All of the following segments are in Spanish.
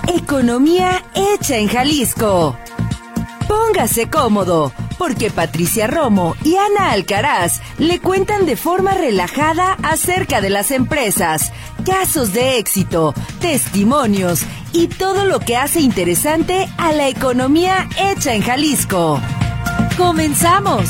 Economía hecha en Jalisco. Póngase cómodo, porque Patricia Romo y Ana Alcaraz le cuentan de forma relajada acerca de las empresas, casos de éxito, testimonios y todo lo que hace interesante a la economía hecha en Jalisco. ¡Comenzamos!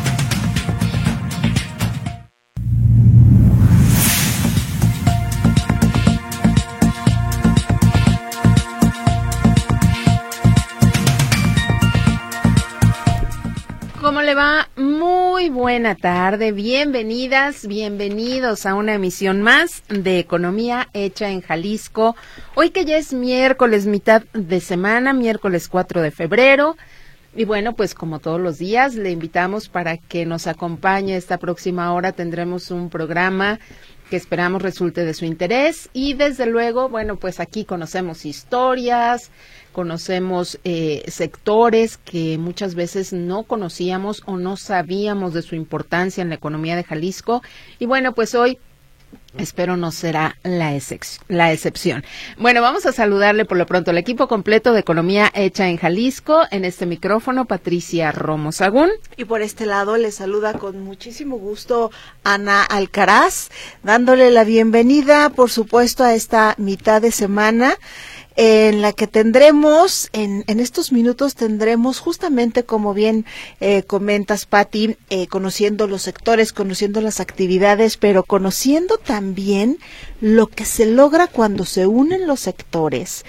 ¿Cómo le va? Muy buena tarde, bienvenidas, bienvenidos a una emisión más de Economía Hecha en Jalisco. Hoy que ya es miércoles, mitad de semana, miércoles 4 de febrero. Y bueno, pues como todos los días, le invitamos para que nos acompañe esta próxima hora. Tendremos un programa que esperamos resulte de su interés y desde luego, bueno, pues aquí conocemos historias, conocemos sectores que muchas veces no conocíamos o no sabíamos de su importancia en la economía de Jalisco. Y bueno, pues hoy espero no será la excepción. Bueno, vamos a saludarle por lo pronto al equipo completo de Economía Hecha en Jalisco. En este micrófono, Patricia Romo Sagún. Y por este lado le saluda con muchísimo gusto Ana Alcaraz, dándole la bienvenida, por supuesto, a esta mitad de semana, en la que tendremos, en estos minutos tendremos justamente, como bien comentas, Pati, conociendo los sectores, conociendo las actividades, pero conociendo también lo que se logra cuando se unen los sectores,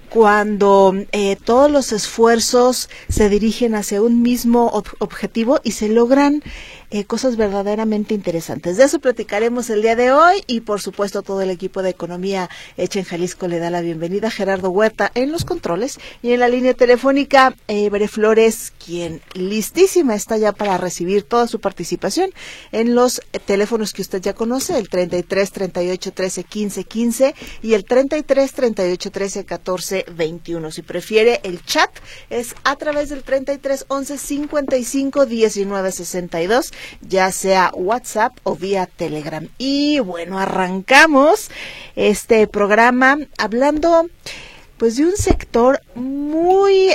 cuando todos los esfuerzos se dirigen hacia un mismo objetivo y se logran cosas verdaderamente interesantes. De eso platicaremos el día de hoy y por supuesto todo el equipo de Economía Hecha en Jalisco le da la bienvenida a Gerardo Huerta en los controles y en la línea telefónica Bere Flores, quien listísima está ya para recibir toda su participación en los teléfonos que usted ya conoce, el 33 38 13 15 15 y el 33 38 13 14 21. Si prefiere el chat es a través del 33 11 55 19 62, ya sea WhatsApp o vía Telegram. Y bueno, arrancamos este programa hablando pues de un sector muy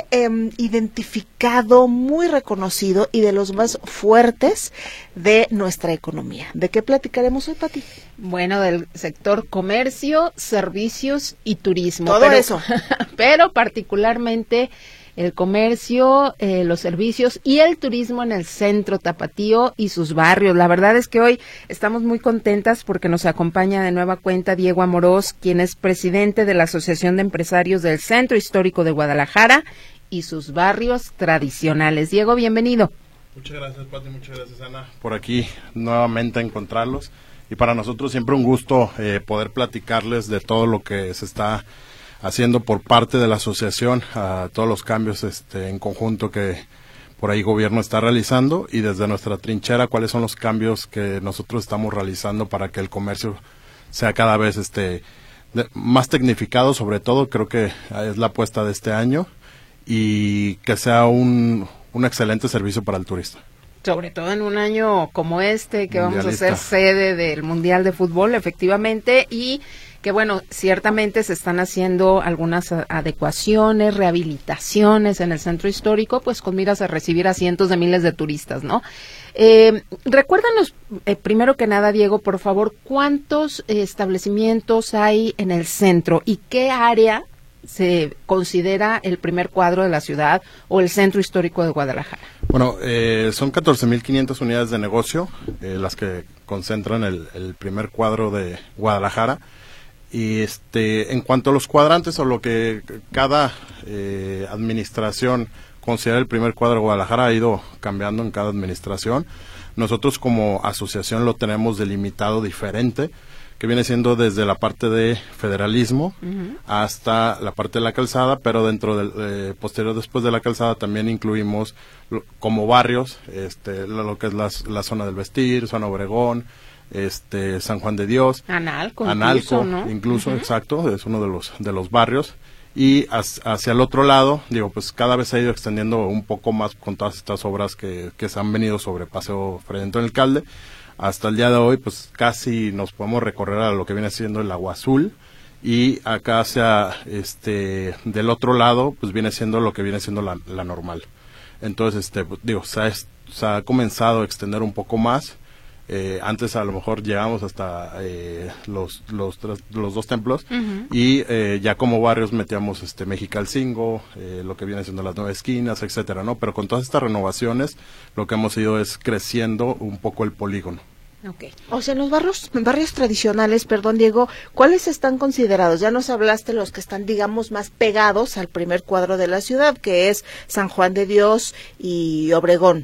identificado, muy reconocido y de los más fuertes de nuestra economía. ¿De qué platicaremos hoy, Pati? Bueno, del sector comercio, servicios y turismo. Todo eso. Pero particularmente el comercio, los servicios y el turismo en el centro tapatío y sus barrios. La verdad es que hoy estamos muy contentas porque nos acompaña de nueva cuenta Diego Amorós, quien es presidente de la Asociación de Empresarios del Centro Histórico de Guadalajara y sus barrios tradicionales. Diego, bienvenido. Muchas gracias, Pati, muchas gracias, Ana, por aquí nuevamente encontrarlos. Y para nosotros siempre un gusto poder platicarles de todo lo que se está haciendo por parte de la asociación, a todos los cambios en conjunto que por ahí gobierno está realizando y desde nuestra trinchera cuáles son los cambios que nosotros estamos realizando para que el comercio sea cada vez más tecnificado. Sobre todo creo que es la apuesta de este año y que sea un excelente servicio para el turista. Sobre todo en un año como este, que vamos a ser sede del Mundial de Fútbol, efectivamente, y que bueno, ciertamente se están haciendo algunas adecuaciones, rehabilitaciones en el centro histórico, pues con miras a recibir a cientos de miles de turistas, ¿no? Recuérdanos, primero que nada, Diego, por favor, ¿cuántos establecimientos hay en el centro y qué área se considera el primer cuadro de la ciudad o el centro histórico de Guadalajara? Bueno, son 14,500 unidades de negocio, las que concentran el primer cuadro de Guadalajara. Y en cuanto a los cuadrantes o lo que cada administración considera el primer cuadro de Guadalajara, ha ido cambiando en cada administración. Nosotros como asociación lo tenemos delimitado diferente, que viene siendo desde la parte de federalismo hasta la parte de la calzada, pero dentro del posterior después de la calzada también incluimos como barrios lo que es la zona del Vestir, zona Obregón, San Juan de Dios, Analco, incluso, exacto, es uno de los barrios. Y hacia el otro lado, pues cada vez se ha ido extendiendo un poco más con todas estas obras que se han venido sobre Paseo Fray Antonio Alcalde. Hasta el día de hoy, pues casi nos podemos recorrer a lo que viene siendo el Agua Azul y acá hacia del otro lado pues viene siendo lo que viene siendo la normal. Entonces digo, se ha comenzado a extender un poco más. Antes a lo mejor llegamos hasta los dos templos, y ya como barrios metíamos Mexicalcingo, lo que viene siendo las 9 esquinas, etcétera, ¿no? Pero con todas estas renovaciones lo que hemos ido es creciendo un poco el polígono. Okay. O sea, en los barrios tradicionales, perdón Diego, ¿cuáles están considerados? Ya nos hablaste los que están, digamos, más pegados al primer cuadro de la ciudad, que es San Juan de Dios y Obregón.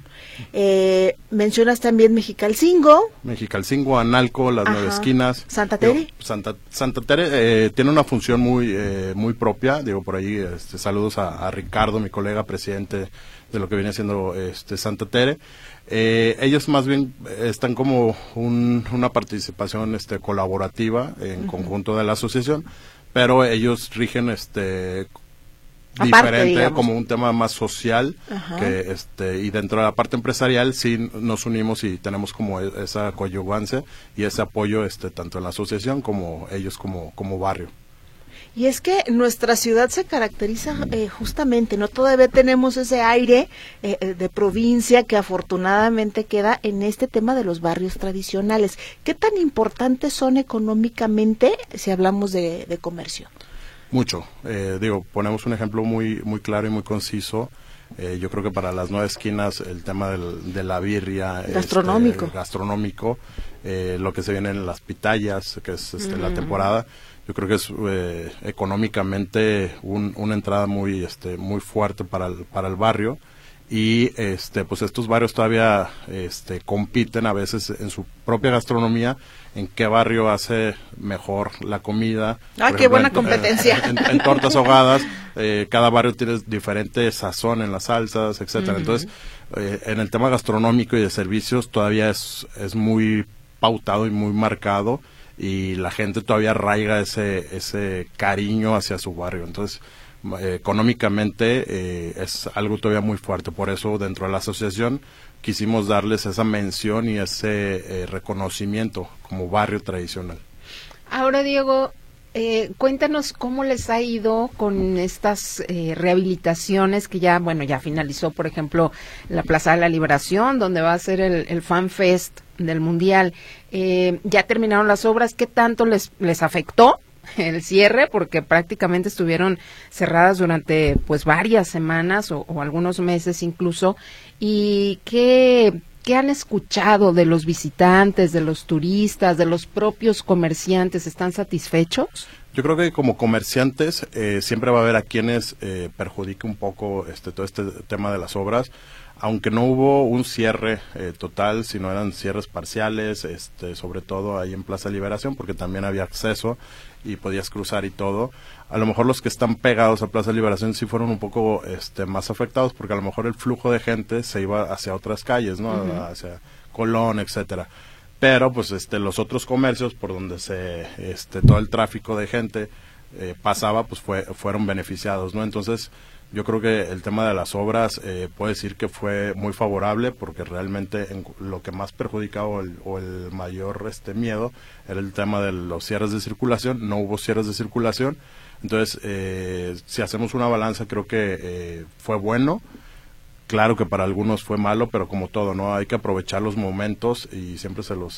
Mencionas también Mexicalcingo, Analco, las 9 esquinas. Santa Tere. Santa Tere tiene una función muy propia. Digo, por ahí saludos a Ricardo, mi colega presidente de lo que viene siendo Santa Tere. Ellos más bien están como una participación colaborativa en conjunto de la asociación, pero ellos rigen Aparte, diferente, digamos, como un tema más social, que y dentro de la parte empresarial sí nos unimos y tenemos como esa coadyuvancia y ese apoyo tanto en la asociación como ellos como barrio. Y es que nuestra ciudad se caracteriza justamente, ¿no? Todavía tenemos ese aire de provincia que afortunadamente queda en este tema de los barrios tradicionales. ¿Qué tan importantes son económicamente si hablamos de comercio? Mucho. Ponemos un ejemplo muy claro y muy conciso. Yo creo que para las 9 esquinas el tema de la birria gastronómico, lo que se viene en las pitayas, que es la temporada, yo creo que es económicamente una entrada muy fuerte para el barrio, y pues estos barrios todavía compiten a veces en su propia gastronomía, en qué barrio hace mejor la comida. Qué buena competencia. En tortas ahogadas, cada barrio tiene diferente sazón en las salsas, etcétera. Entonces, en el tema gastronómico y de servicios todavía es muy pautado y muy marcado, y la gente todavía arraiga ese cariño hacia su barrio. Entonces, económicamente es algo todavía muy fuerte. Por eso dentro de la asociación quisimos darles esa mención y ese reconocimiento como barrio tradicional. Ahora, Diego, cuéntanos cómo les ha ido con estas rehabilitaciones que ya finalizó, por ejemplo, la Plaza de la Liberación, donde va a ser el Fan Fest del Mundial. Ya terminaron las obras. ¿Qué tanto les afectó el cierre? Porque prácticamente estuvieron cerradas durante pues varias semanas o algunos meses incluso. ¿Y qué han escuchado de los visitantes, de los turistas, de los propios comerciantes? ¿Están satisfechos? Yo creo que como comerciantes siempre va a haber a quienes perjudique un poco todo este tema de las obras, aunque no hubo un cierre total, sino eran cierres parciales, sobre todo ahí en Plaza Liberación, porque también había acceso y podías cruzar y todo. A lo mejor los que están pegados a Plaza Liberación sí fueron un poco más afectados, porque a lo mejor el flujo de gente se iba hacia otras calles, ¿no? Hacia Colón, etcétera. Pero pues los otros comercios por donde todo el tráfico de gente pasaba, pues fueron beneficiados, ¿no? Entonces, yo creo que el tema de las obras puedo decir que fue muy favorable, porque realmente lo que más perjudicaba o el mayor miedo era el tema de los cierres de circulación. No hubo cierres de circulación, entonces si hacemos una balanza creo que fue bueno. Claro que para algunos fue malo, pero como todo, ¿no? Hay que aprovechar los momentos, y siempre se los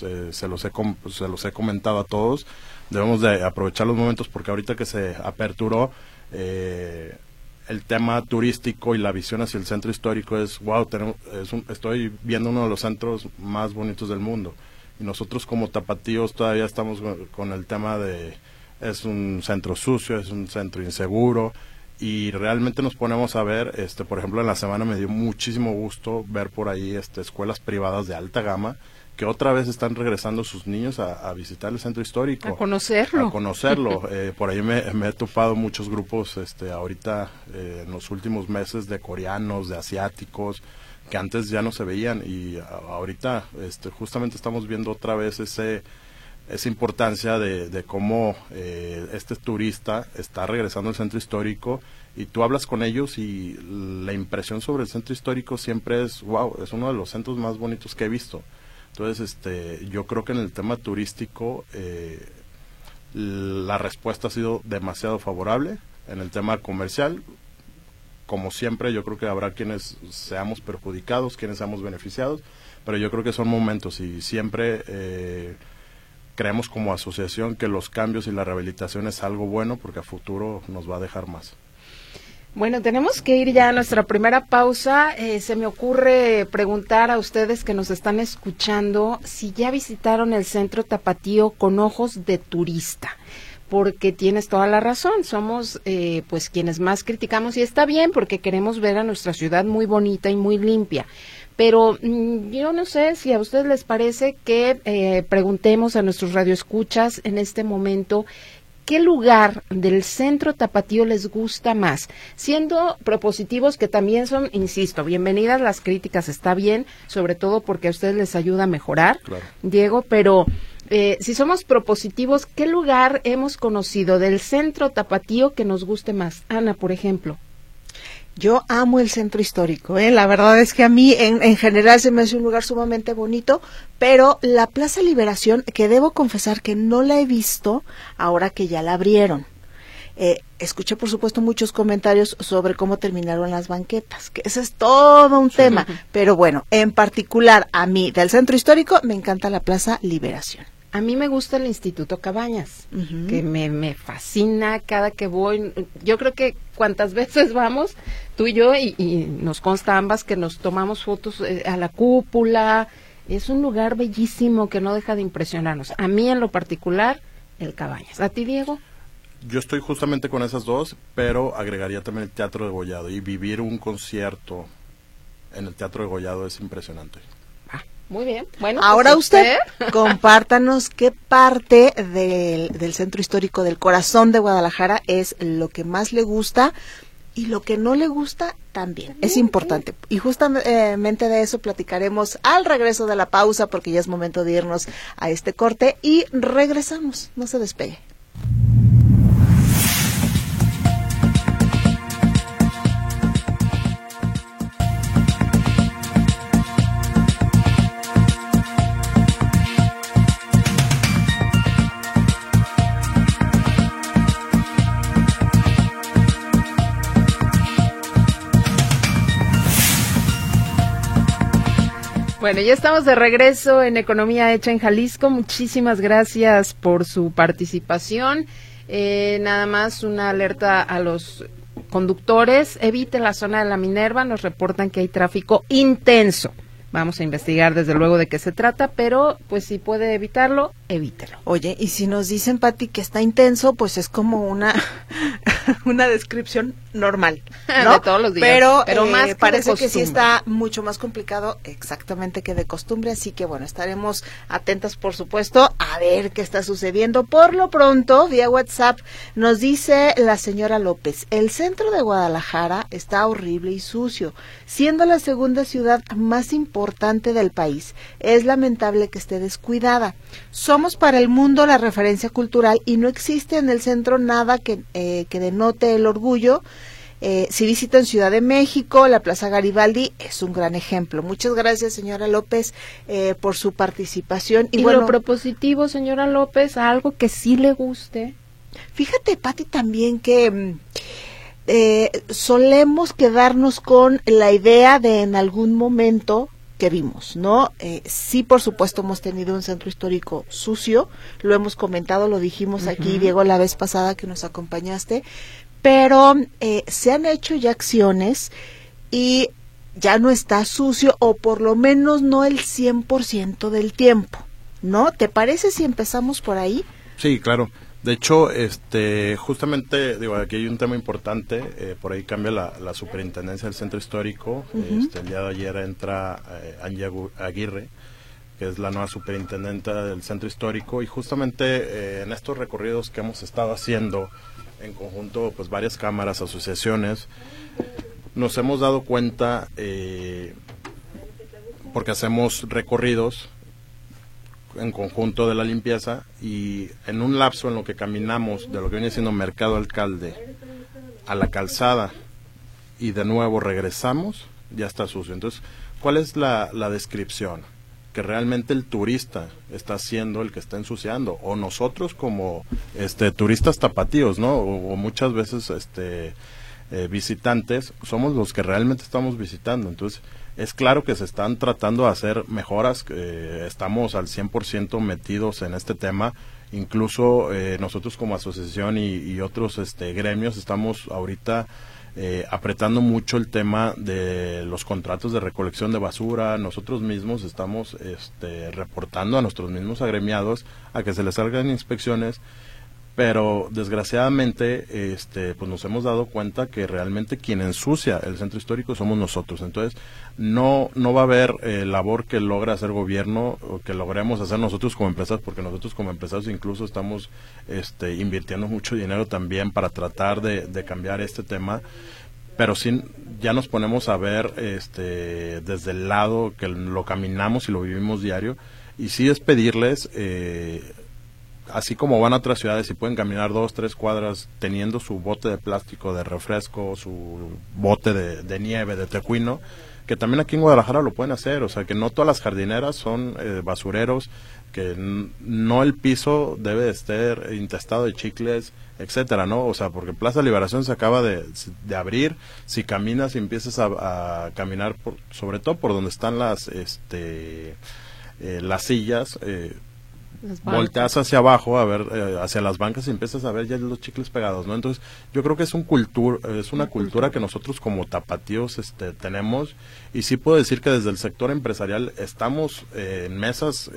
he comentado a todos. Debemos de aprovechar los momentos, porque ahorita que se aperturó el tema turístico y la visión hacia el centro histórico es wow, estoy viendo uno de los centros más bonitos del mundo, y nosotros como tapatíos todavía estamos con el tema de es un centro sucio, es un centro inseguro, y realmente nos ponemos a ver, por ejemplo, en la semana me dio muchísimo gusto ver por ahí escuelas privadas de alta gama que otra vez están regresando sus niños a visitar el centro histórico. A conocerlo. Por ahí me he topado muchos grupos ahorita en los últimos meses de coreanos, de asiáticos, que antes ya no se veían, y ahorita justamente estamos viendo otra vez esa importancia de cómo este turista está regresando al centro histórico, y tú hablas con ellos y la impresión sobre el centro histórico siempre es wow, es uno de los centros más bonitos que he visto. Entonces, yo creo que en el tema turístico la respuesta ha sido demasiado favorable. En el tema comercial, como siempre, yo creo que habrá quienes seamos perjudicados, quienes seamos beneficiados, pero yo creo que son momentos y siempre creemos como asociación que los cambios y la rehabilitación es algo bueno porque a futuro nos va a dejar más. Bueno, tenemos que ir ya a nuestra primera pausa. Se me ocurre preguntar a ustedes que nos están escuchando si ya visitaron el Centro Tapatío con ojos de turista, porque tienes toda la razón. Somos pues quienes más criticamos, y está bien porque queremos ver a nuestra ciudad muy bonita y muy limpia. Pero yo no sé si a ustedes les parece que preguntemos a nuestros radioescuchas en este momento ¿qué lugar del Centro Tapatío les gusta más? Siendo propositivos, que también son, insisto, bienvenidas las críticas, está bien, sobre todo porque a ustedes les ayuda a mejorar, claro. Diego, pero si somos propositivos, ¿qué lugar hemos conocido del Centro Tapatío que nos guste más? Ana, por ejemplo. Yo amo el centro histórico, la verdad es que a mí en general se me hace un lugar sumamente bonito, pero la Plaza Liberación, que debo confesar que no la he visto ahora que ya la abrieron. Escuché por supuesto muchos comentarios sobre cómo terminaron las banquetas, que ese es todo un tema, pero bueno, en particular a mí del centro histórico me encanta la Plaza Liberación. A mí me gusta el Instituto Cabañas, que me fascina cada que voy. Yo creo que cuantas veces vamos, tú y yo, y nos consta ambas que nos tomamos fotos a la cúpula. Es un lugar bellísimo que no deja de impresionarnos. A mí en lo particular, el Cabañas. ¿A ti, Diego? Yo estoy justamente con esas dos, pero agregaría también el Teatro de Degollado. Y vivir un concierto en el Teatro de Degollado es impresionante. Muy bien. Bueno, ahora pues usted compártanos qué parte del centro histórico, del corazón de Guadalajara, es lo que más le gusta y lo que no le gusta también. Es importante. Y justamente de eso platicaremos al regreso de la pausa, porque ya es momento de irnos a este corte y regresamos. No se despegue. Bueno, ya estamos de regreso en Economía Hecha en Jalisco. Muchísimas gracias por su participación. Nada más una alerta a los conductores. Eviten la zona de la Minerva. Nos reportan que hay tráfico intenso. Vamos a investigar desde luego de qué se trata, pero pues si puede evitarlo, evítelo. Oye, y si nos dicen, Pati, que está intenso, pues es como una descripción normal, ¿no? De todos los días. Pero más parece que sí está mucho más complicado exactamente que de costumbre, así que bueno, estaremos atentas, por supuesto, a ver qué está sucediendo. Por lo pronto, vía WhatsApp, nos dice la señora López, el centro de Guadalajara está horrible y sucio, siendo la segunda ciudad más importante del país. Es lamentable que esté descuidada. Somos para el mundo la referencia cultural y no existe en el centro nada que denote el orgullo. Si visitan Ciudad de México, la Plaza Garibaldi es un gran ejemplo. Muchas gracias, señora López, por su participación. Y bueno, lo propositivo, señora López, algo que sí le guste. Fíjate, Pati, también que solemos quedarnos con la idea de en algún momento que vimos, ¿no? Sí, por supuesto, hemos tenido un centro histórico sucio, lo hemos comentado, lo dijimos aquí, Diego, la vez pasada que nos acompañaste, pero se han hecho ya acciones y ya no está sucio, o por lo menos no el 100% del tiempo, ¿no? ¿Te parece si empezamos por ahí? Sí, claro. De hecho, justamente, digo, aquí hay un tema importante, por ahí cambia la superintendencia del centro histórico. El día de ayer entra Angie Aguirre, que es la nueva superintendenta del centro histórico, y justamente en estos recorridos que hemos estado haciendo en conjunto, pues varias cámaras, asociaciones, nos hemos dado cuenta, porque hacemos recorridos en conjunto de la limpieza, y en un lapso en lo que caminamos de lo que viene siendo Mercado Alcalde a la calzada y de nuevo regresamos, ya está sucio. Entonces, ¿cuál es la descripción? que realmente el turista está siendo el que está ensuciando, o nosotros como turistas tapatíos, ¿no? O muchas veces visitantes somos los que realmente estamos visitando. Entonces es claro que se están tratando de hacer mejoras, estamos al 100% metidos en este tema. Incluso nosotros como asociación y otros gremios estamos ahorita apretando mucho el tema de los contratos de recolección de basura. Nosotros mismos estamos reportando a nuestros mismos agremiados a que se les hagan inspecciones, pero desgraciadamente pues nos hemos dado cuenta que realmente quien ensucia el centro histórico somos nosotros. Entonces no va a haber labor que logra hacer gobierno o que logremos hacer nosotros como empresas, porque nosotros como empresarios incluso estamos invirtiendo mucho dinero también para tratar de cambiar este tema, pero sí ya nos ponemos a ver desde el lado que lo caminamos y lo vivimos diario, y sí es pedirles así como van a otras ciudades y pueden caminar 2-3 cuadras teniendo su bote de plástico de refresco, su bote de nieve, de tecuino, que también aquí en Guadalajara lo pueden hacer. O sea, que no todas las jardineras son basureros, que no el piso debe de estar intestado de chicles, etcétera, ¿no? O sea, porque Plaza Liberación se acaba de abrir. Si caminas y empiezas a caminar sobre todo por donde están las sillas, volteas hacia abajo a ver hacia las bancas y empiezas a ver ya los chicles pegados, ¿no? Entonces yo creo que es una cultura que nosotros como tapatíos tenemos, y sí puedo decir que desde el sector empresarial estamos en mesas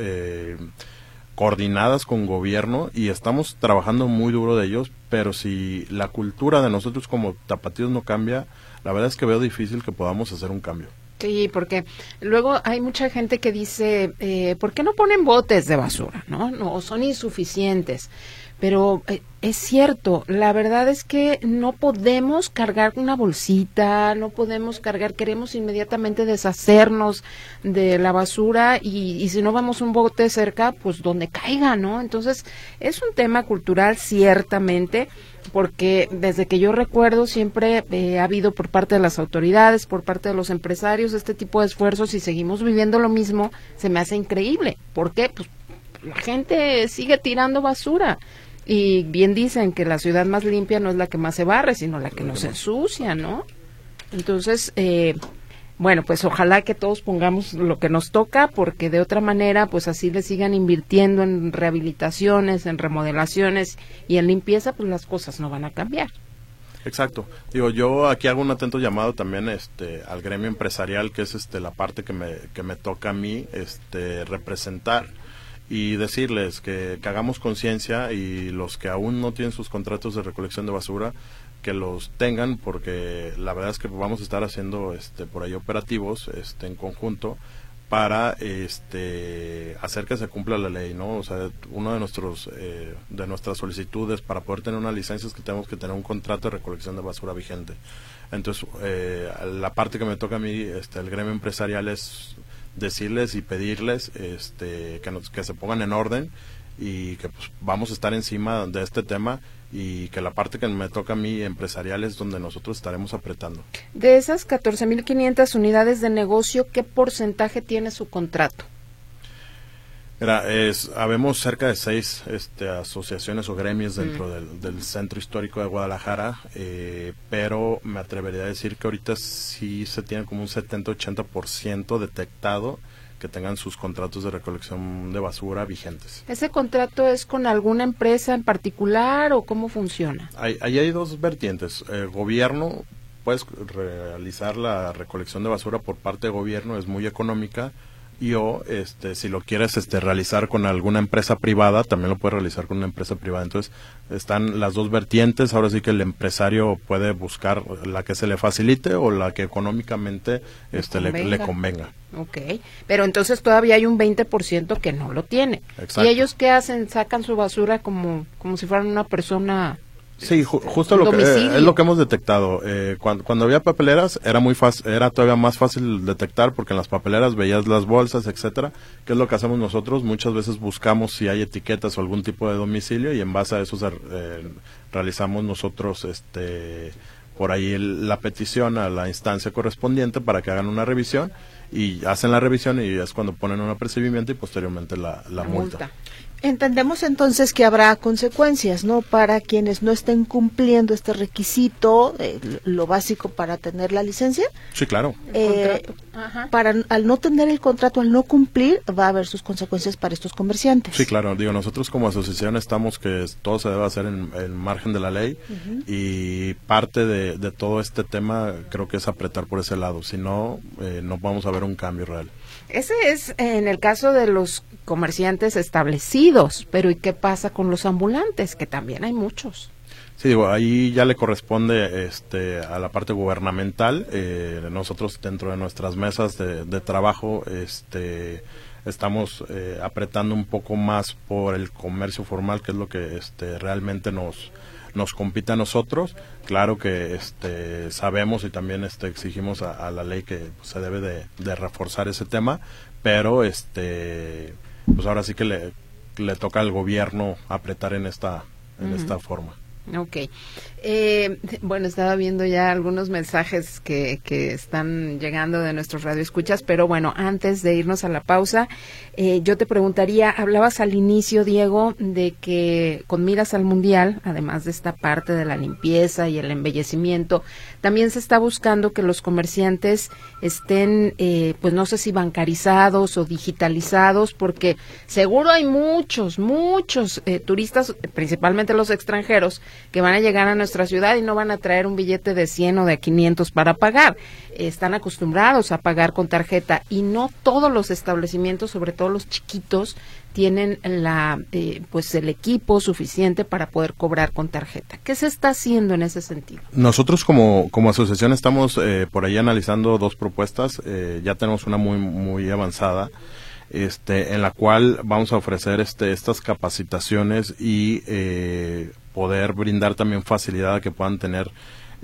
coordinadas con gobierno y estamos trabajando muy duro de ellos, pero si la cultura de nosotros como tapatíos no cambia, la verdad es que veo difícil que podamos hacer un cambio. Sí, porque luego hay mucha gente que dice, ¿por qué no ponen botes de basura? No, son insuficientes. Pero es cierto, la verdad es que no podemos cargar una bolsita, no podemos cargar, queremos inmediatamente deshacernos de la basura y si no vamos un bote cerca, pues donde caiga, ¿no? Entonces, es un tema cultural ciertamente, porque desde que yo recuerdo siempre ha habido por parte de las autoridades, por parte de los empresarios, este tipo de esfuerzos, y seguimos viviendo lo mismo. Se me hace increíble. ¿Por qué? Pues la gente sigue tirando basura. Y bien dicen que la ciudad más limpia no es la que más se barre, sino la que nos ensucia, ¿no? Entonces, bueno, pues ojalá que todos pongamos lo que nos toca, porque de otra manera, pues así le sigan invirtiendo en rehabilitaciones, en remodelaciones y en limpieza, pues las cosas no van a cambiar. Exacto. Digo, yo aquí hago un atento llamado también al gremio empresarial, que es la parte que me toca a mí representar, y decirles que hagamos conciencia, y los que aún no tienen sus contratos de recolección de basura, que los tengan, porque la verdad es que vamos a estar haciendo por ahí operativos en conjunto para hacer que se cumpla la ley, ¿no? O sea, uno de nuestras solicitudes para poder tener una licencia es que tenemos que tener un contrato de recolección de basura vigente. Entonces, la parte que me toca a mí, el gremio empresarial, es decirles y pedirles que se pongan en orden, y que pues vamos a estar encima de este tema, y que la parte que me toca a mí empresarial es donde nosotros estaremos apretando. De esas 14,500 unidades de negocio, ¿qué porcentaje tiene su contrato? Mira, habemos cerca de 6 asociaciones o gremios dentro del centro histórico de Guadalajara, pero me atrevería a decir que ahorita sí se tiene como un 70-80% detectado que tengan sus contratos de recolección de basura vigentes. ¿Ese contrato es con alguna empresa en particular o cómo funciona? Ahí hay dos vertientes. Gobierno, puedes realizar la recolección de basura por parte de gobierno, es muy económica. O si lo quieres realizar con alguna empresa privada, también lo puedes realizar con una empresa privada. Entonces están las dos vertientes. Ahora sí que el empresario puede buscar la que se le facilite o la que económicamente le convenga. Ok, pero entonces todavía hay un 20% que no lo tiene. Exacto. ¿Y ellos qué hacen? ¿Sacan su basura como si fueran una persona? Sí, justo lo que es lo que hemos detectado. Cuando había papeleras era todavía más fácil detectar, porque en las papeleras veías las bolsas, etcétera. ¿Qué es lo que hacemos nosotros? Muchas veces buscamos si hay etiquetas o algún tipo de domicilio, y en base a eso realizamos nosotros por ahí la petición a la instancia correspondiente para que hagan una revisión, y hacen la revisión y es cuando ponen un apercibimiento y posteriormente la multa. Entendemos entonces que habrá consecuencias, ¿no? Para quienes no estén cumpliendo este requisito, lo básico para tener la licencia. Sí, claro. Al no tener el contrato, al no cumplir, va a haber sus consecuencias para estos comerciantes. Sí, claro. Nosotros como asociación estamos que todo se debe hacer en margen de la ley y parte de todo este tema creo que es apretar por ese lado. Si no, no vamos a ver un cambio real. Ese es en el caso de los comerciantes establecidos, pero ¿y qué pasa con los ambulantes? Que también hay muchos. Sí, ahí ya le corresponde a la parte gubernamental. Nosotros dentro de nuestras mesas de trabajo estamos apretando un poco más por el comercio formal, que es lo que realmente nos compite a nosotros. Claro que sabemos y también exigimos a la ley que se debe de reforzar ese tema, pero pues ahora sí que le toca al gobierno apretar en esta forma. Okay. Bueno, estaba viendo ya algunos mensajes que están llegando de nuestros radioescuchas, pero bueno, antes de irnos a la pausa, yo te preguntaría, hablabas al inicio, Diego, de que con miras al Mundial, además de esta parte de la limpieza y el embellecimiento, también se está buscando que los comerciantes estén, pues no sé si bancarizados o digitalizados, porque seguro hay muchos turistas, principalmente los extranjeros, que van a llegar a nuestra ciudad y no van a traer un billete de 100 o de 500 para pagar. Están acostumbrados a pagar con tarjeta y no todos los establecimientos, sobre todo los chiquitos, tienen pues el equipo suficiente para poder cobrar con tarjeta. ¿Qué se está haciendo en ese sentido? Nosotros como asociación estamos por ahí analizando 2 propuestas. Ya tenemos una muy avanzada. En la cual vamos a ofrecer estas capacitaciones y poder brindar también facilidad a que puedan tener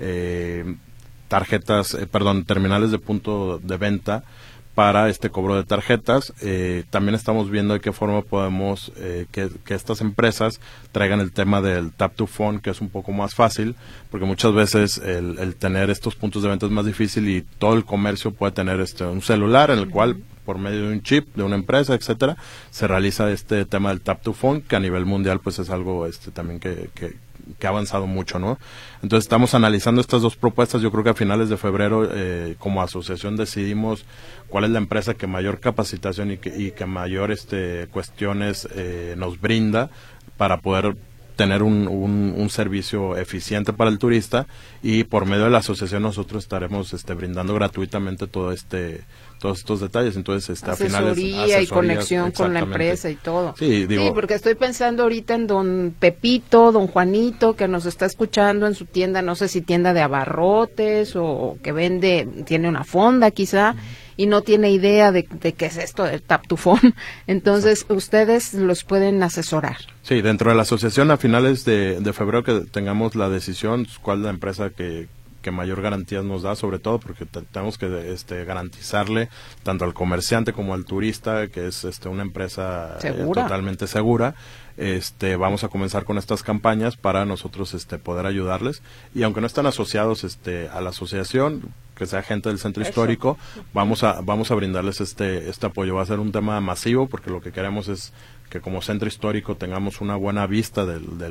terminales de punto de venta para cobro de tarjetas. También estamos viendo de qué forma podemos que estas empresas traigan el tema del tap to phone, que es un poco más fácil, porque muchas veces el tener estos puntos de venta es más difícil y todo el comercio puede tener un celular en el cual por medio de un chip de una empresa, etcétera, se realiza este tema del tap to phone, que a nivel mundial pues es algo también que ha avanzado mucho, ¿no? Entonces estamos analizando estas 2 propuestas. Yo creo que a finales de febrero como asociación decidimos cuál es la empresa que mayor capacitación y que mayor cuestiones nos brinda para poder tener un servicio eficiente para el turista, y por medio de la asociación nosotros estaremos brindando gratuitamente todos estos detalles. Entonces asesoría y conexión con la empresa y todo. Sí, porque estoy pensando ahorita en don Pepito, don Juanito, que nos está escuchando en su tienda, no sé si tienda de abarrotes o que tiene una fonda quizá, y no tiene idea de qué es esto del tap to phone. Entonces, ustedes los pueden asesorar. Sí, dentro de la asociación a finales de febrero que tengamos la decisión, cuál es la empresa que mayor garantías nos da, sobre todo porque tenemos que garantizarle tanto al comerciante como al turista que es una empresa totalmente segura. Vamos a comenzar con estas campañas para nosotros poder ayudarles, y aunque no están asociados a la asociación, que sea gente del centro histórico, vamos a brindarles este apoyo. Va a ser un tema masivo, porque lo que queremos es que como centro histórico tengamos una buena vista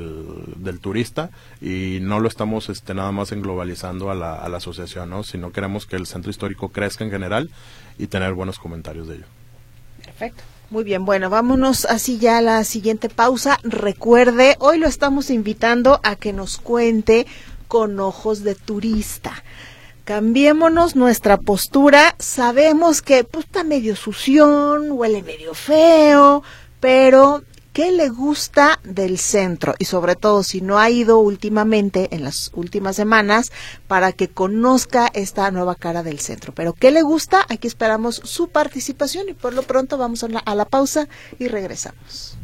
del turista, y no lo estamos nada más globalizando a la asociación, ¿no? Sino queremos que el centro histórico crezca en general y tener buenos comentarios de ello. Perfecto. Muy bien, bueno, vámonos así ya a la siguiente pausa. Recuerde, hoy lo estamos invitando a que nos cuente con ojos de turista. Cambiémonos nuestra postura. Sabemos que está medio sución, huele medio feo, pero ¿qué le gusta del centro? Y sobre todo, si no ha ido últimamente, en las últimas semanas, para que conozca esta nueva cara del centro. Pero ¿qué le gusta? Aquí esperamos su participación, y por lo pronto vamos a la pausa y regresamos.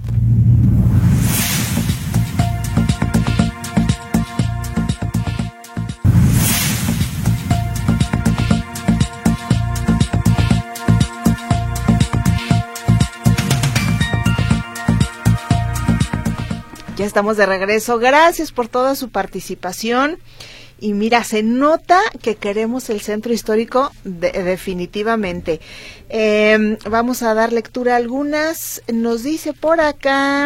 Ya estamos de regreso. Gracias por toda su participación. Y mira, se nota que queremos el centro histórico definitivamente. Vamos a dar lectura a algunas. Nos dice por acá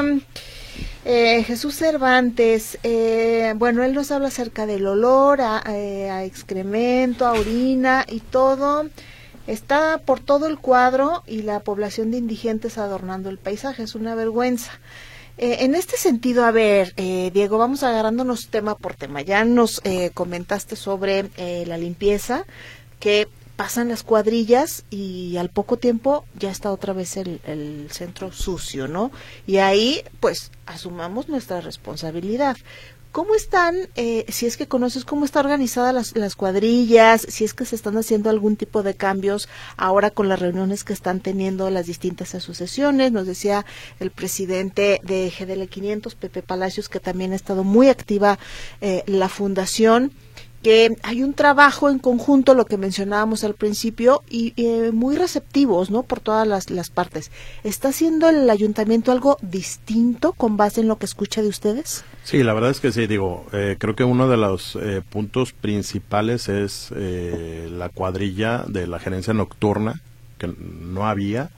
Jesús Cervantes, bueno, él nos habla acerca del olor a excremento, a orina y todo. Está por todo el cuadro y la población de indigentes adornando el paisaje, es una vergüenza. En este sentido, a ver, Diego, vamos agarrándonos tema por tema. Ya nos comentaste sobre la limpieza, que pasan las cuadrillas y al poco tiempo ya está otra vez el centro sucio, ¿no? Y ahí, pues, asumamos nuestra responsabilidad. ¿Cómo están, si es que conoces cómo está organizada las cuadrillas, si es que se están haciendo algún tipo de cambios ahora con las reuniones que están teniendo las distintas asociaciones? Nos decía el presidente de GDL 500, Pepe Palacios, que también ha estado muy activa la fundación, que hay un trabajo en conjunto, lo que mencionábamos al principio, y muy receptivos, ¿no?, por todas las partes. ¿Está haciendo el ayuntamiento algo distinto con base en lo que escucha de ustedes? Sí, la verdad es que sí, digo, creo que uno de los puntos principales es la cuadrilla de la gerencia nocturna, que no había,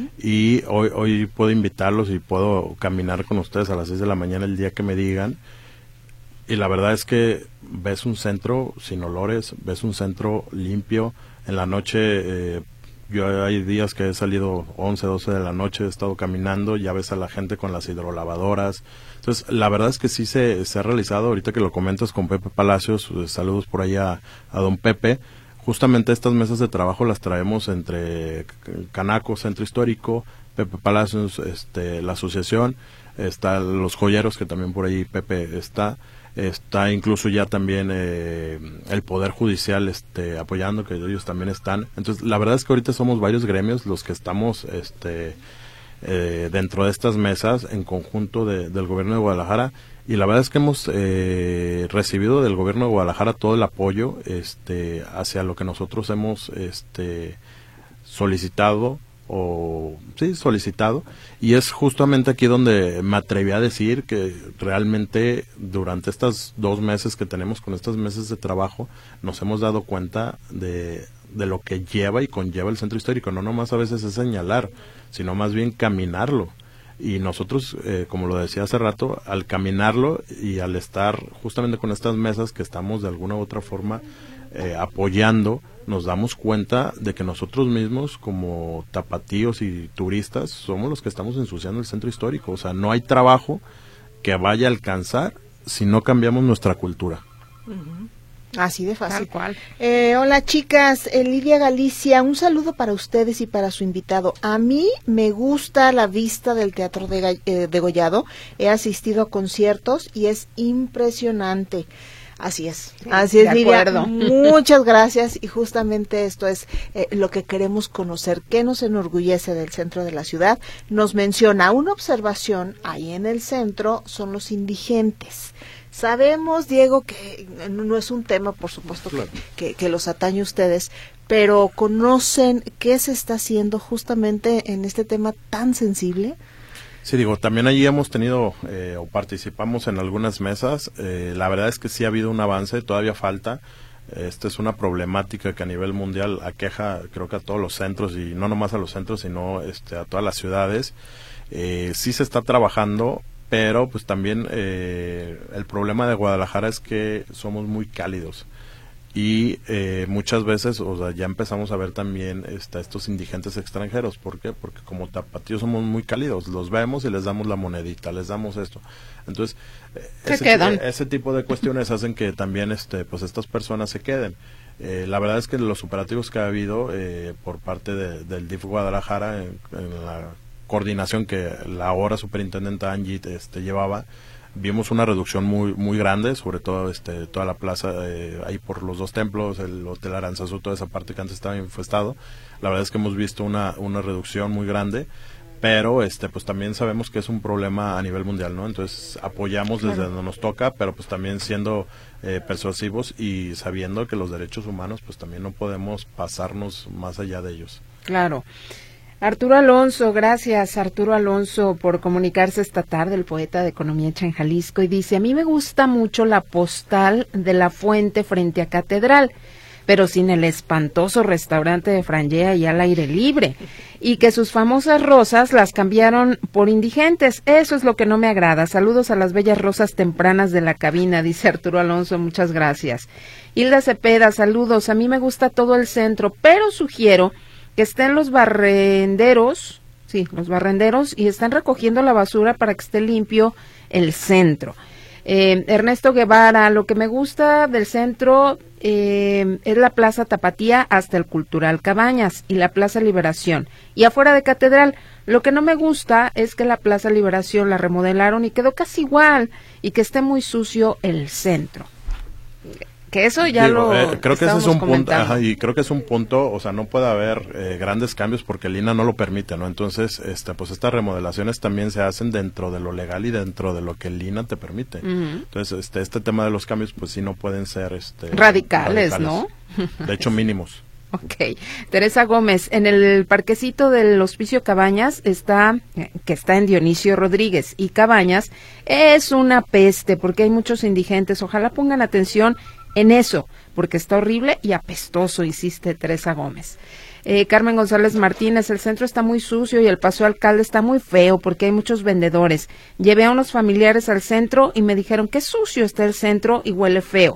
y hoy puedo invitarlos y puedo caminar con ustedes a las 6 de la mañana el día que me digan. Y la verdad es que ves un centro sin olores, ves un centro limpio. En la noche, yo hay días que he salido 11, 12 de la noche, he estado caminando, ya ves a la gente con las hidrolavadoras. Entonces, la verdad es que sí se ha realizado, ahorita que lo comentas con Pepe Palacios, saludos por ahí a don Pepe. Justamente estas mesas de trabajo las traemos entre Canaco, Centro Histórico, Pepe Palacios, la asociación, está los joyeros, que también por ahí Pepe está incluso ya también el Poder Judicial apoyando, que ellos también están. Entonces, la verdad es que ahorita somos varios gremios los que estamos dentro de estas mesas en conjunto del gobierno de Guadalajara, y la verdad es que hemos recibido del gobierno de Guadalajara todo el apoyo hacia lo que nosotros hemos solicitado, y es justamente aquí donde me atreví a decir que realmente durante estas 2 meses que tenemos con estas meses de trabajo nos hemos dado cuenta de lo que lleva y conlleva el centro histórico. No nomás a veces es señalar, sino más bien caminarlo. Y nosotros, como lo decía hace rato, al caminarlo y al estar justamente con estas mesas que estamos de alguna u otra forma apoyando, nos damos cuenta de que nosotros mismos como tapatíos y turistas somos los que estamos ensuciando el centro histórico. O sea, no hay trabajo que vaya a alcanzar si no cambiamos nuestra cultura. Así de fácil. Tal cual. Hola chicas, Lidia Galicia, un saludo para ustedes y para su invitado. A mí me gusta la vista del Teatro Degollado, he asistido a conciertos y es impresionante. Así es, sí, así es, Lidia. Acuerdo. Muchas gracias, y justamente esto es lo que queremos conocer, qué nos enorgullece del centro de la ciudad. Nos menciona una observación ahí en el centro, son los indigentes. Sabemos, Diego, que no es un tema, por supuesto, claro, que los atañe a ustedes, pero ¿conocen qué se está haciendo justamente en este tema tan sensible? Sí, digo, también allí hemos tenido o participamos en algunas mesas. La verdad es que sí ha habido un avance, todavía falta. Esta es una problemática que a nivel mundial aqueja, creo que a todos los centros, y no nomás a los centros, sino a todas las ciudades. Sí se está trabajando, pero pues también el problema de Guadalajara es que somos muy cálidos. Y muchas veces, o sea, ya empezamos a ver también estos indigentes extranjeros. ¿Por qué? Porque como tapatíos somos muy cálidos, los vemos y les damos la monedita, les damos esto. Entonces, ese tipo de cuestiones hacen que también pues estas personas se queden. La verdad es que los operativos que ha habido por parte del DIF Guadalajara, en la coordinación que la ahora superintendente Angie llevaba, vimos una reducción muy grande, sobre todo toda la plaza ahí por los 2 templos, el Hotel Aranzazú, toda esa parte que antes estaba infestado. La verdad es que hemos visto una reducción muy grande, pero pues también sabemos que es un problema a nivel mundial, ¿no? Entonces apoyamos desde donde nos toca, pero pues también siendo persuasivos y sabiendo que los derechos humanos pues también no podemos pasarnos más allá de ellos. Claro. Arturo Alonso, gracias Arturo Alonso por comunicarse esta tarde, el poeta de Economía Hecha en Jalisco, y dice: a mí me gusta mucho la postal de la fuente frente a Catedral, pero sin el espantoso restaurante de Frangea y al aire libre, y que sus famosas rosas las cambiaron por indigentes. Eso es lo que no me agrada. Saludos a las bellas rosas tempranas de la cabina, dice Arturo Alonso, muchas gracias. Hilda Cepeda, saludos, a mí me gusta todo el centro, pero sugiero que estén los barrenderos, y están recogiendo la basura para que esté limpio el centro. Ernesto Guevara, lo que me gusta del centro es la Plaza Tapatía hasta el Cultural Cabañas y la Plaza Liberación. Y afuera de Catedral, lo que no me gusta es que la Plaza Liberación la remodelaron y quedó casi igual, y que esté muy sucio el centro. Que eso ya creo que ese es un punto, y creo que es un punto, o sea, no puede haber grandes cambios porque el INAH no lo permite, ¿no? Entonces, pues estas remodelaciones también se hacen dentro de lo legal y dentro de lo que el INAH te permite. Entonces, este tema de los cambios, pues sí no pueden ser radicales, ¿no? De hecho, mínimos. Ok. Teresa Gómez, en el parquecito del Hospicio Cabañas que está en Dionisio Rodríguez, y Cabañas es una peste porque hay muchos indigentes. Ojalá pongan atención en eso, porque está horrible y apestoso, insiste Teresa Gómez. Carmen González Martínez, el centro está muy sucio y el Paso Alcalde está muy feo porque hay muchos vendedores. Llevé a unos familiares al centro y me dijeron que sucio está el centro y huele feo.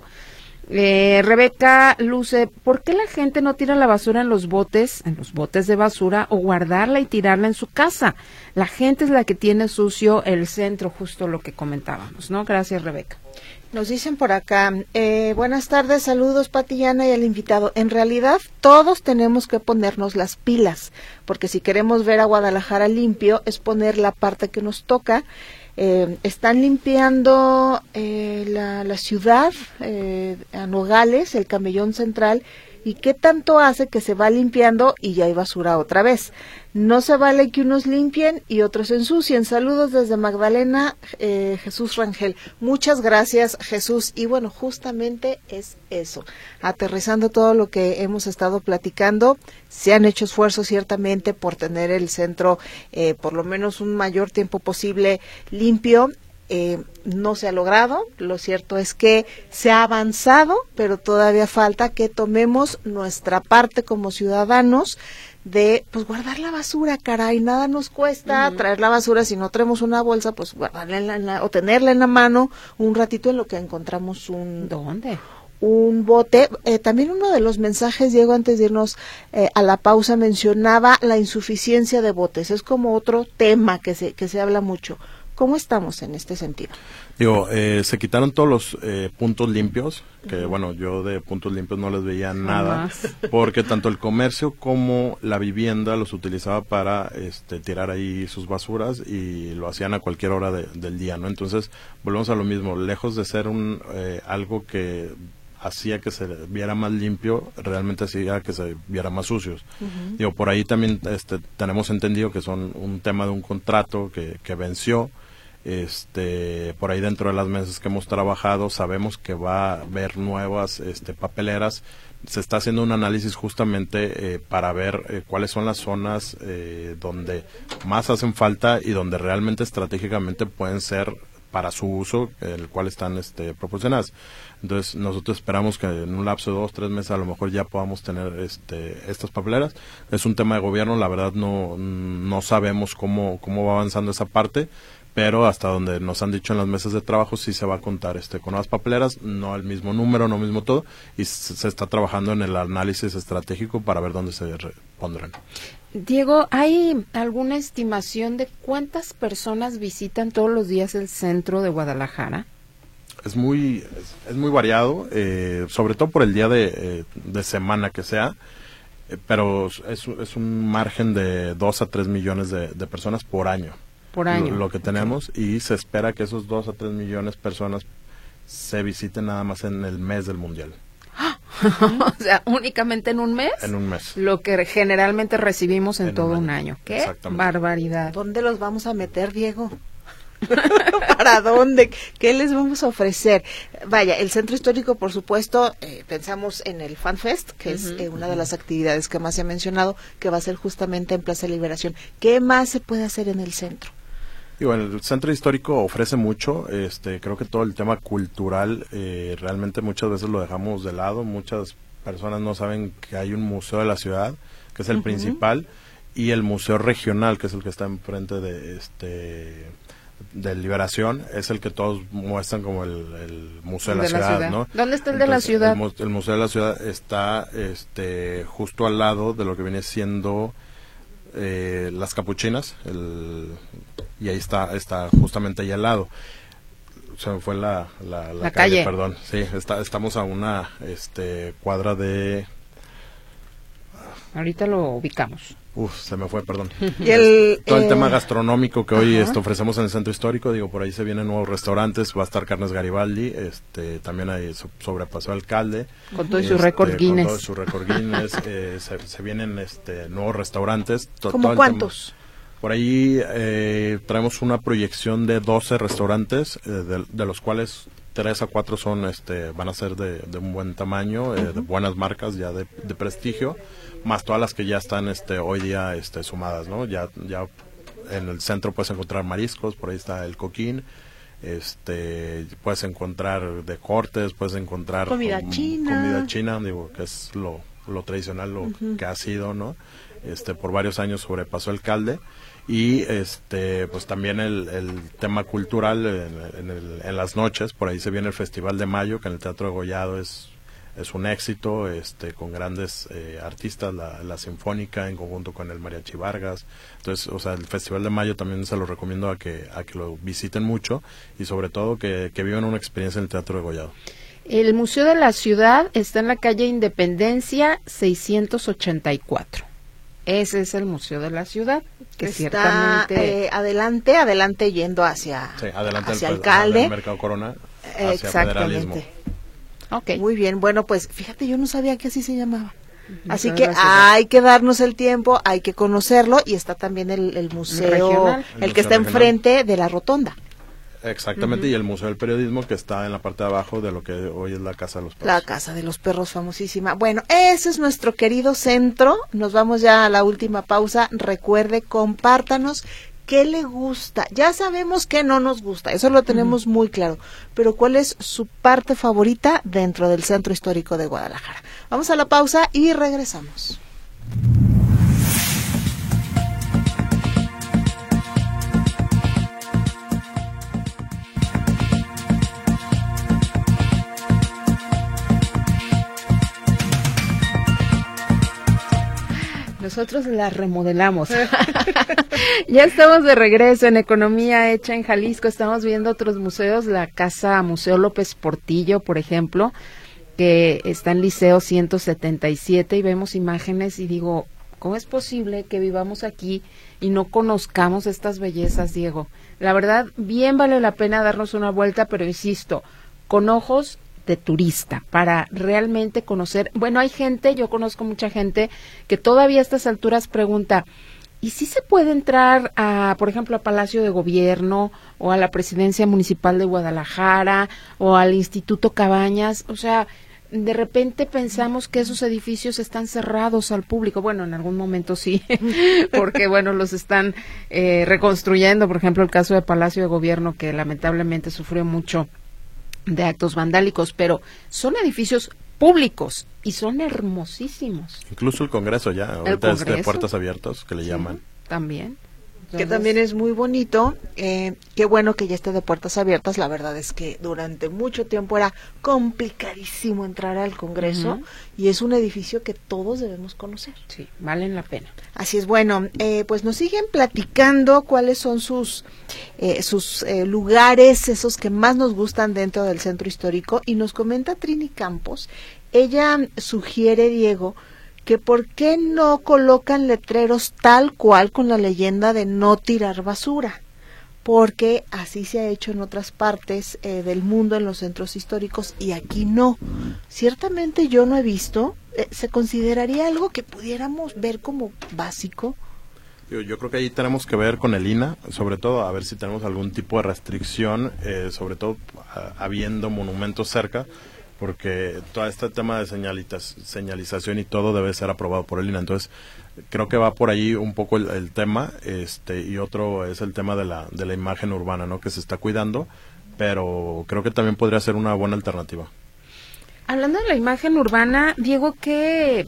Rebeca Luce, ¿por qué la gente no tira la basura en los botes de basura, o guardarla y tirarla en su casa? La gente es la que tiene sucio el centro, justo lo que comentábamos, ¿no? Gracias, Rebeca. Nos dicen por acá, buenas tardes, saludos Patillana y al invitado. En realidad todos tenemos que ponernos las pilas, porque si queremos ver a Guadalajara limpio es poner la parte que nos toca. Están limpiando la ciudad, a Nogales, el Camellón Central, y qué tanto hace que se va limpiando y ya hay basura otra vez. No se vale que unos limpien y otros ensucien. Saludos desde Magdalena, Jesús Rangel. Muchas gracias, Jesús. Y bueno, justamente es eso, aterrizando todo lo que hemos estado platicando. Se han hecho esfuerzos ciertamente por tener el centro por lo menos un mayor tiempo posible limpio. No se ha logrado, lo cierto es que se ha avanzado, pero todavía falta que tomemos nuestra parte como ciudadanos de pues guardar la basura, caray, nada nos cuesta traer la basura. Si no traemos una bolsa, pues guardarla o tenerla en la mano un ratito en lo que encontramos un bote. También uno de los mensajes, Diego, antes de irnos a la pausa, mencionaba la insuficiencia de botes. Es como otro tema que se habla mucho. ¿Cómo estamos en este sentido? Se quitaron todos los puntos limpios, que bueno, yo de puntos limpios no les veía nada, porque tanto el comercio como la vivienda los utilizaba para tirar ahí sus basuras y lo hacían a cualquier hora del día, ¿no? Entonces, volvemos a lo mismo, lejos de ser algo que hacía que se viera más limpio, realmente hacía que se viera más sucios. Por ahí también tenemos entendido que son un tema de un contrato que venció. Por ahí dentro de las mesas que hemos trabajado sabemos que va a haber nuevas papeleras. Se está haciendo un análisis justamente para ver cuáles son las zonas donde más hacen falta y donde realmente estratégicamente pueden ser para su uso, el cual están proporcionadas. Entonces nosotros esperamos que en un lapso de 2-3 meses a lo mejor ya podamos tener estas papeleras. Es un tema de gobierno, la verdad no sabemos cómo va avanzando esa parte, pero hasta donde nos han dicho en las mesas de trabajo sí se va a contar con nuevas papeleras, no el mismo número, no el mismo todo, y se está trabajando en el análisis estratégico para ver dónde se pondrán. Diego, ¿hay alguna estimación de cuántas personas visitan todos los días el centro de Guadalajara? Es muy variado, sobre todo por el día de semana que sea, pero es un margen de 2 a 3 millones de personas por año. Por año. Lo que tenemos, y se espera que esos 2 a 3 millones de personas se visiten nada más en el mes del Mundial. O sea, únicamente en un mes. En un mes. Lo que generalmente recibimos en todo un año. ¡Qué barbaridad! ¿Dónde los vamos a meter, Diego? ¿Para dónde? ¿Qué les vamos a ofrecer? Vaya, el centro histórico, por supuesto, pensamos en el Fan Fest, que es una de las actividades que más se ha mencionado, que va a ser justamente en Plaza Liberación. ¿Qué más se puede hacer en el centro? Y bueno, el centro histórico ofrece mucho, creo que todo el tema cultural realmente muchas veces lo dejamos de lado, muchas personas no saben que hay un museo de la ciudad, que es el principal, y el museo regional, que es el que está enfrente de Liberación, es el que todos muestran como el museo de la ciudad, ¿no? ¿Dónde está el de la ciudad? El museo de la ciudad está justo al lado de lo que viene siendo las Capuchinas, y ahí está justamente ahí al lado. Se me fue la calle, perdón. Sí, estamos a una cuadra de... Ahorita lo ubicamos. Se me fue, perdón. Y todo el tema gastronómico que hoy ofrecemos en el centro histórico, digo, por ahí se vienen nuevos restaurantes, va a estar Carnes Garibaldi, también hay sobrepasó Alcalde. Con todo su récord Guinness. Con todo su récord Guinness, se vienen nuevos restaurantes. ¿Cómo cuántos? Por ahí traemos una proyección de 12 restaurantes, de los cuales 3 a 4 son, van a ser de un buen tamaño, de buenas marcas, ya de prestigio, más todas las que ya están hoy día sumadas, ¿no? Ya en el centro puedes encontrar mariscos, por ahí está el Coquín, puedes encontrar de cortes, puedes encontrar comida china, digo, que es lo tradicional, lo que ha sido, ¿no? Por varios años sobrepasó Alcalde, y pues también el tema cultural en las noches, por ahí se viene el Festival de Mayo, que en el Teatro de Gollado es un éxito, con grandes artistas, la Sinfónica en conjunto con el Mariachi Vargas. Entonces, o sea, el Festival de Mayo también se lo recomiendo a que lo visiten mucho, y sobre todo que vivan una experiencia en el Teatro de Gollado. El Museo de la Ciudad está en la calle Independencia 684. Ese es el Museo de la Ciudad, que está ciertamente adelante yendo hacia Alcalde, el Mercado Corona, hacia exactamente. Federalismo. Okay. Muy bien, bueno, pues fíjate, yo no sabía que así se llamaba. Así que hay que darnos el tiempo, hay que conocerlo, y está también el museo regional, el que está enfrente de la rotonda. Exactamente, y el Museo del Periodismo, que está en la parte de abajo de lo que hoy es la Casa de los Perros. La Casa de los Perros, famosísima. Bueno, ese es nuestro querido centro. Nos vamos ya a la última pausa. Recuerde, compártanos qué le gusta. Ya sabemos qué no nos gusta, eso lo tenemos muy claro. Pero ¿cuál es su parte favorita dentro del Centro Histórico de Guadalajara? Vamos a la pausa y regresamos. Nosotros la remodelamos. Ya estamos de regreso en Economía Hecha en Jalisco. Estamos viendo otros museos, la Casa Museo López Portillo, por ejemplo, que está en Liceo 177, y vemos imágenes y digo, ¿cómo es posible que vivamos aquí y no conozcamos estas bellezas, Diego? La verdad, bien vale la pena darnos una vuelta, pero insisto, con ojos de turista, para realmente conocer. Bueno, hay gente, yo conozco mucha gente que todavía a estas alturas pregunta, ¿y si se puede entrar a, por ejemplo, a Palacio de Gobierno o a la Presidencia Municipal de Guadalajara o al Instituto Cabañas? O sea, de repente pensamos que esos edificios están cerrados al público. Bueno, en algún momento sí, porque bueno, los están reconstruyendo. Por ejemplo, el caso de Palacio de Gobierno, que lamentablemente sufrió mucho de actos vandálicos, pero son edificios públicos y son hermosísimos. Incluso el Congreso ya, ahorita es de puertas abiertas, que le llaman. También. Que también es muy bonito, qué bueno que ya esté de puertas abiertas. La verdad es que durante mucho tiempo era complicadísimo entrar al Congreso, y es un edificio que todos debemos conocer. Sí, valen la pena. Así es, bueno, pues nos siguen platicando cuáles son sus lugares, esos que más nos gustan dentro del centro histórico, y nos comenta Trini Campos. Ella sugiere, Diego, que por qué no colocan letreros tal cual con la leyenda de no tirar basura, porque así se ha hecho en otras partes del mundo, en los centros históricos, y aquí no. Ciertamente yo no he visto. ¿Se consideraría algo que pudiéramos ver como básico? Yo creo que ahí tenemos que ver con el INAH, sobre todo a ver si tenemos algún tipo de restricción, sobre todo habiendo monumentos cerca, porque todo este tema de señalización y todo debe ser aprobado por el INAH. Entonces, creo que va por ahí un poco el tema, y otro es el tema de la imagen urbana, ¿no? Que se está cuidando, pero creo que también podría ser una buena alternativa. Hablando de la imagen urbana, Diego, ¿qué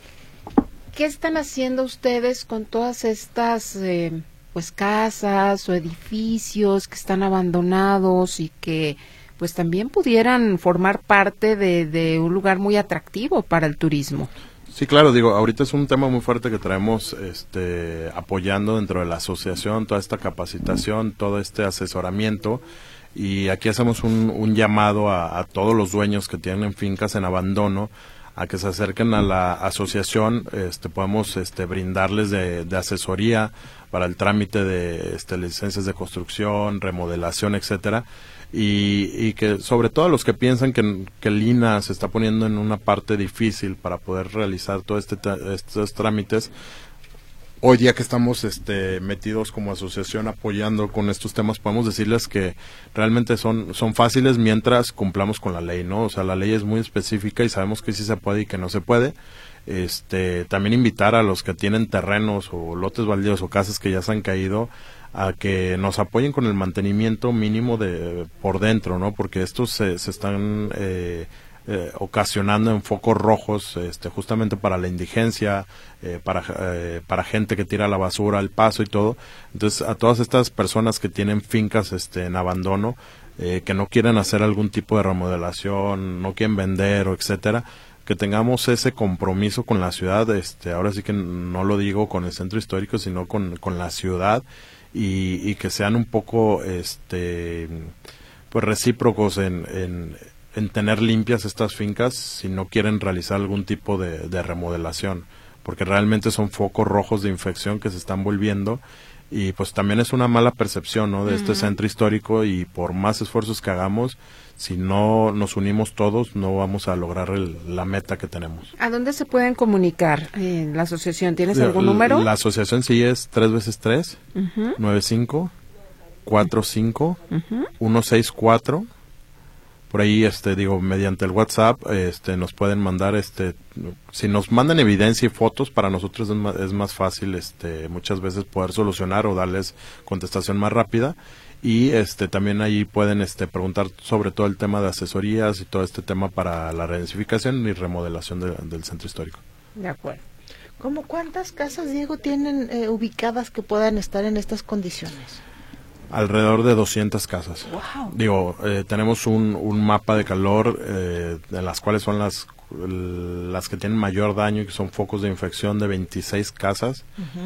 están haciendo ustedes con todas estas pues casas o edificios que están abandonados y que pues también pudieran formar parte de un lugar muy atractivo para el turismo? Sí, claro, ahorita es un tema muy fuerte que traemos apoyando dentro de la asociación, toda esta capacitación, todo este asesoramiento, y aquí hacemos un llamado a todos los dueños que tienen fincas en abandono a que se acerquen a la asociación. Podemos brindarles de asesoría para el trámite de licencias de construcción, remodelación, etcétera, y que sobre todo los que piensan que el INAH se está poniendo en una parte difícil para poder realizar todos estos trámites. Hoy día que estamos metidos como asociación apoyando con estos temas, podemos decirles que realmente son fáciles mientras cumplamos con la ley, ¿no? O sea, la ley es muy específica y sabemos que sí se puede y que no se puede. También invitar a los que tienen terrenos o lotes baldíos o casas que ya se han caído a que nos apoyen con el mantenimiento mínimo por dentro, ¿no? Porque estos se están ocasionando en focos rojos, justamente para la indigencia, para gente que tira la basura al paso y todo. Entonces, a todas estas personas que tienen fincas en abandono, que no quieren hacer algún tipo de remodelación, no quieren vender o etcétera, que tengamos ese compromiso con la ciudad. Ahora sí que no lo digo con el centro histórico, sino con la ciudad, y que sean un poco pues recíprocos en tener limpias estas fincas si no quieren realizar algún tipo de remodelación, porque realmente son focos rojos de infección que se están volviendo, y pues también es una mala percepción, ¿no? De este centro histórico, y por más esfuerzos que hagamos, si no nos unimos todos, no vamos a lograr la meta que tenemos. ¿A dónde se pueden comunicar en la asociación? ¿Tienes algún número? La asociación sí es 3x3 95 45 164. Por ahí, mediante el WhatsApp, nos pueden mandar, si nos mandan evidencia y fotos, para nosotros es más fácil, muchas veces poder solucionar o darles contestación más rápida. Y, también ahí pueden, preguntar sobre todo el tema de asesorías y todo este tema para la redensificación y remodelación del centro histórico. De acuerdo. ¿Cómo cuántas casas, Diego, tienen ubicadas que puedan estar en estas condiciones? Alrededor de 200 casas. Wow. Tenemos un mapa de calor, de las cuales son las que tienen mayor daño y que son focos de infección, de 26 casas,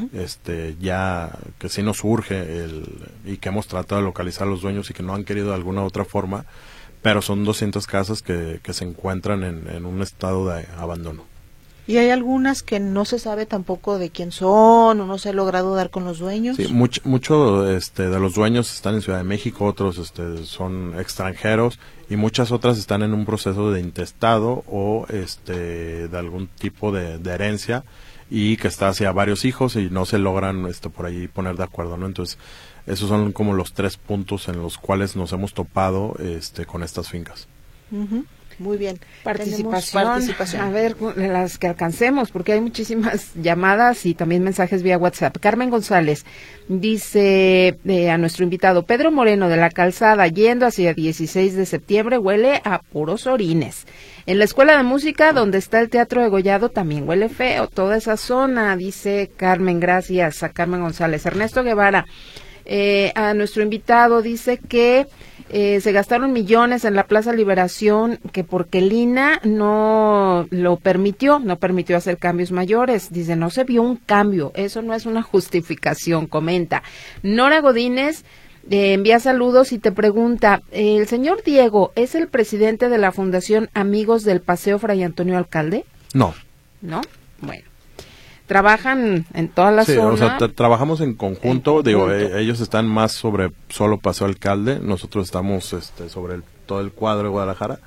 ya que sí nos urge y que hemos tratado de localizar a los dueños y que no han querido de alguna otra forma, pero son 200 casas que se encuentran en un estado de abandono. ¿Y hay algunas que no se sabe tampoco de quién son o no se ha logrado dar con los dueños? Sí, mucho de los dueños están en Ciudad de México, otros son extranjeros, y muchas otras están en un proceso de intestado o de algún tipo de herencia, y que está hacia varios hijos y no se logran por ahí poner de acuerdo, ¿no? Entonces, esos son como los 3 puntos en los cuales nos hemos topado con estas fincas. Muy bien. Participación. A ver, las que alcancemos, porque hay muchísimas llamadas y también mensajes vía WhatsApp. Carmen González dice a nuestro invitado: Pedro Moreno de la Calzada, yendo hacia 16 de septiembre, huele a puros orines. En la Escuela de Música, donde está el Teatro de Gollado, también huele feo toda esa zona, dice Carmen. Gracias a Carmen González. Ernesto Guevara, a nuestro invitado, dice que se gastaron millones en la Plaza Liberación, que porque el INAH no permitió hacer cambios mayores. Dice, no se vio un cambio, eso no es una justificación, comenta. Nora Godínez envía saludos y te pregunta, ¿el señor Diego es el presidente de la Fundación Amigos del Paseo Fray Antonio Alcalde? No. ¿No? Bueno. ¿Trabajan en toda la zona? O sea, trabajamos en conjunto. Ellos están más sobre solo Paseo Alcalde, nosotros estamos sobre todo el cuadro de Guadalajara,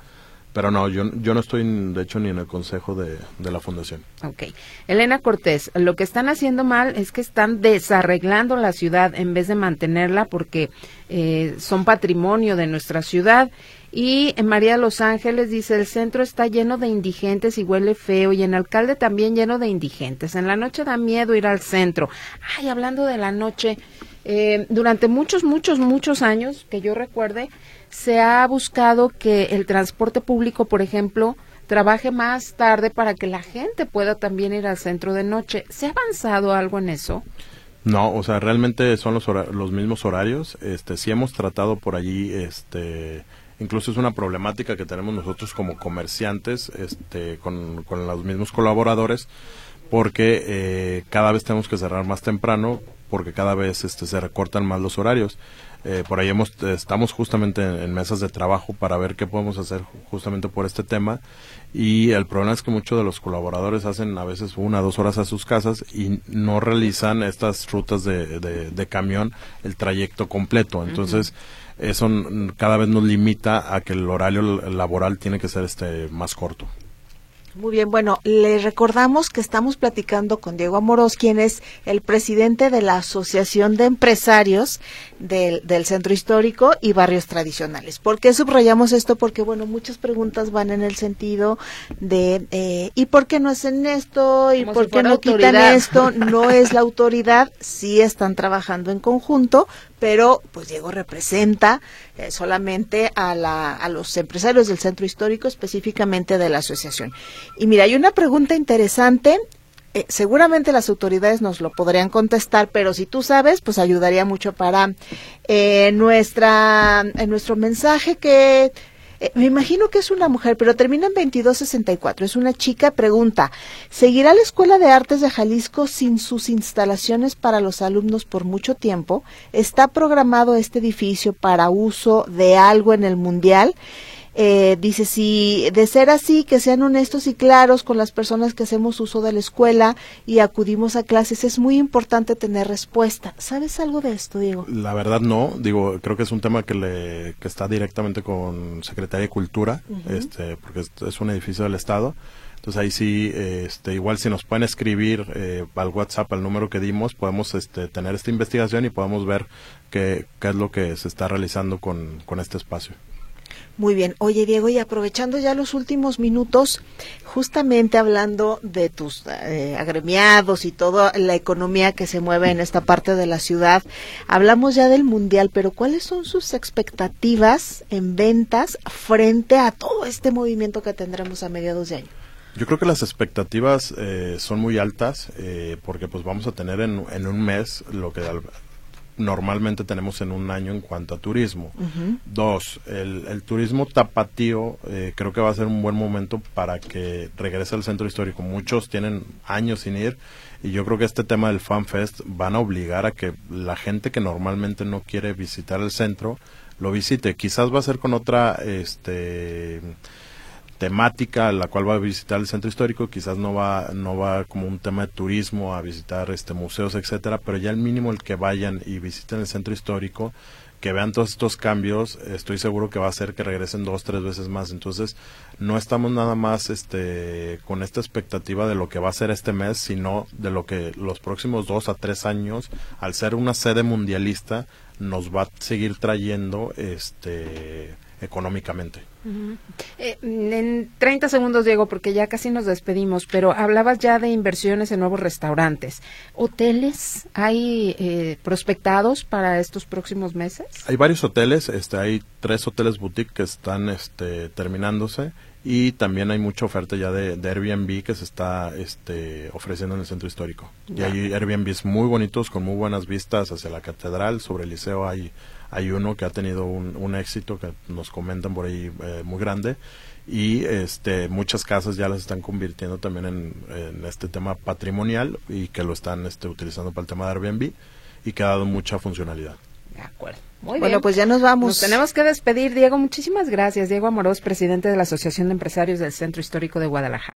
Pero no, yo no estoy, de hecho, ni en el consejo de la fundación. Ok. Elena Cortés, lo que están haciendo mal es que están desarreglando la ciudad en vez de mantenerla porque son patrimonio de nuestra ciudad. Y María Los Ángeles dice, el centro está lleno de indigentes y huele feo, y en Alcalde también lleno de indigentes. En la noche da miedo ir al centro. Ay, hablando de la noche, durante muchos años, que yo recuerde, se ha buscado que el transporte público, por ejemplo, trabaje más tarde para que la gente pueda también ir al centro de noche. ¿Se ha avanzado algo en eso? No, o sea, realmente son los mismos horarios. Sí hemos tratado por allí, incluso es una problemática que tenemos nosotros como comerciantes, con los mismos colaboradores, porque cada vez tenemos que cerrar más temprano, porque cada vez se recortan más los horarios. Por ahí estamos justamente en mesas de trabajo para ver qué podemos hacer justamente por este tema, y el problema es que muchos de los colaboradores hacen a veces 1 o 2 horas a sus casas y no realizan estas rutas de camión el trayecto completo. Entonces eso cada vez nos limita a que el horario laboral tiene que ser más corto. Muy bien, bueno, les recordamos que estamos platicando con Diego Amorós, quien es el presidente de la Asociación de Empresarios del Centro Histórico y Barrios Tradicionales. ¿Por qué subrayamos esto? Porque, bueno, muchas preguntas van en el sentido de ¿y por qué no hacen esto? ¿Y por qué no quitan esto? No es la autoridad, sí están trabajando en conjunto, pero pues Diego representa solamente a los empresarios del Centro Histórico, específicamente de la asociación. Y mira, hay una pregunta interesante, seguramente las autoridades nos lo podrían contestar, pero si tú sabes, pues ayudaría mucho para nuestro mensaje que... me imagino que es una mujer, pero termina en 2264. Es una chica, pregunta, ¿seguirá la Escuela de Artes de Jalisco sin sus instalaciones para los alumnos por mucho tiempo? ¿Está programado este edificio para uso de algo en el Mundial? Dice, si de ser así, que sean honestos y claros con las personas que hacemos uso de la escuela y acudimos a clases. Es muy importante tener respuesta. ¿Sabes algo de esto, Diego? La verdad no, creo que es un tema que está directamente con Secretaría de Cultura, porque es un edificio del Estado. Entonces ahí sí, igual si nos pueden escribir al WhatsApp, al número que dimos, podemos tener esta investigación y podemos ver qué es lo que se está realizando con este espacio. Muy bien. Oye, Diego, y aprovechando ya los últimos minutos, justamente hablando de tus agremiados y toda la economía que se mueve en esta parte de la ciudad, hablamos ya del Mundial, pero ¿cuáles son sus expectativas en ventas frente a todo este movimiento que tendremos a mediados de año? Yo creo que las expectativas son muy altas, porque pues vamos a tener en un mes lo que normalmente tenemos en un año en cuanto a turismo. 2, el turismo tapatío creo que va a ser un buen momento para que regrese al centro histórico. Muchos tienen años sin ir, y yo creo que este tema del Fan Fest van a obligar a que la gente que normalmente no quiere visitar el centro lo visite. Quizás va a ser con otra temática, la cual va a visitar el centro histórico, quizás no va como un tema de turismo a visitar museos, etcétera, pero ya el mínimo el que vayan y visiten el centro histórico, que vean todos estos cambios, estoy seguro que va a hacer que regresen 2-3 veces más. Entonces no estamos nada más con esta expectativa de lo que va a ser este mes, sino de lo que los próximos 2 a 3 años, al ser una sede mundialista, nos va a seguir trayendo económicamente. En 30 segundos, Diego, porque ya casi nos despedimos, pero hablabas ya de inversiones en nuevos restaurantes. ¿Hoteles hay prospectados para estos próximos meses? Hay varios hoteles, hay 3 hoteles boutique que están terminándose, y también hay mucha oferta ya de Airbnb que se está ofreciendo en el centro histórico. Y hay Airbnbs muy bonitos, con muy buenas vistas hacia la catedral. Sobre el liceo hay uno que ha tenido un éxito que nos comentan por ahí muy grande, y muchas casas ya las están convirtiendo también en este tema patrimonial, y que lo están utilizando para el tema de Airbnb, y que ha dado mucha funcionalidad. De acuerdo. Muy bien. Bueno, pues ya nos vamos. Nos tenemos que despedir, Diego. Muchísimas gracias. Diego Amorós, presidente de la Asociación de Empresarios del Centro Histórico de Guadalajara.